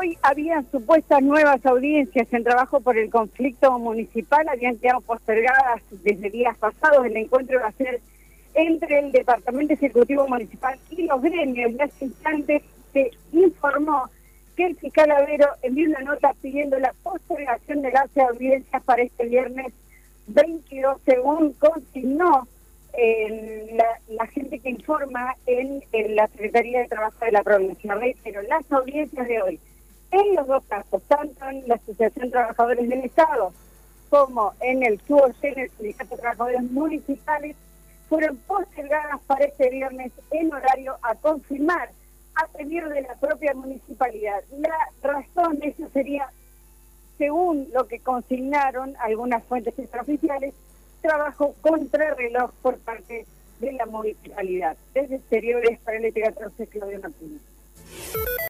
Hoy habían supuestas nuevas audiencias en trabajo por el conflicto municipal, habían quedado postergadas desde días pasados. El encuentro va a ser entre el Departamento Ejecutivo Municipal y los gremios. Y hace instantes se informó que el fiscal Avero envió una nota pidiendo la postergación de las audiencias para este viernes 22, según consignó la gente que informa en la Secretaría de Trabajo de la provincia. Pero las audiencias de hoy, en los dos casos, tanto en la Asociación de Trabajadores del Estado como en el SUOC, el Sindicato de Trabajadores Municipales, fueron postergadas para este viernes en horario a confirmar a pedir de la propia municipalidad. La razón de eso sería, según lo que consignaron algunas fuentes extraoficiales, trabajo contrarreloj por parte de la municipalidad. Desde Exteriores para el 14, Claudio Martínez.